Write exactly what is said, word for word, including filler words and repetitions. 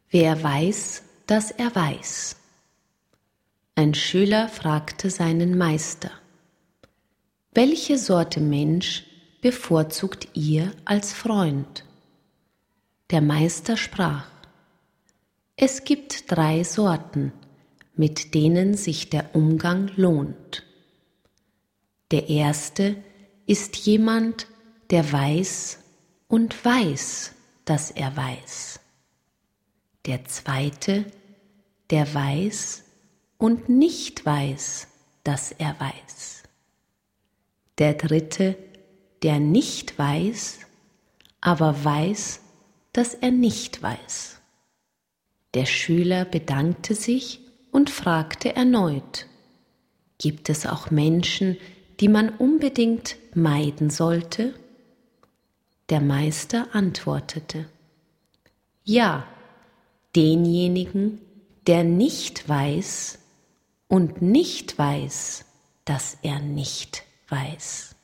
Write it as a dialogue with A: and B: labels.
A: Wer weiß, dass er weiß? Ein Schüler fragte seinen Meister: Welche Sorte Mensch bevorzugt ihr als Freund? Der Meister sprach: Es gibt drei Sorten, mit denen sich der Umgang lohnt. Der erste ist jemand, der weiß und weiß, dass er weiß. Der zweite, der weiß und nicht weiß, dass er weiß. Der dritte, der nicht weiß, aber weiß, dass er nicht weiß. Der Schüler bedankte sich und fragte erneut: Gibt es auch Menschen, die man unbedingt meiden sollte? Der Meister antwortete: Ja, denjenigen, der nicht weiß und nicht weiß, dass er nicht weiß.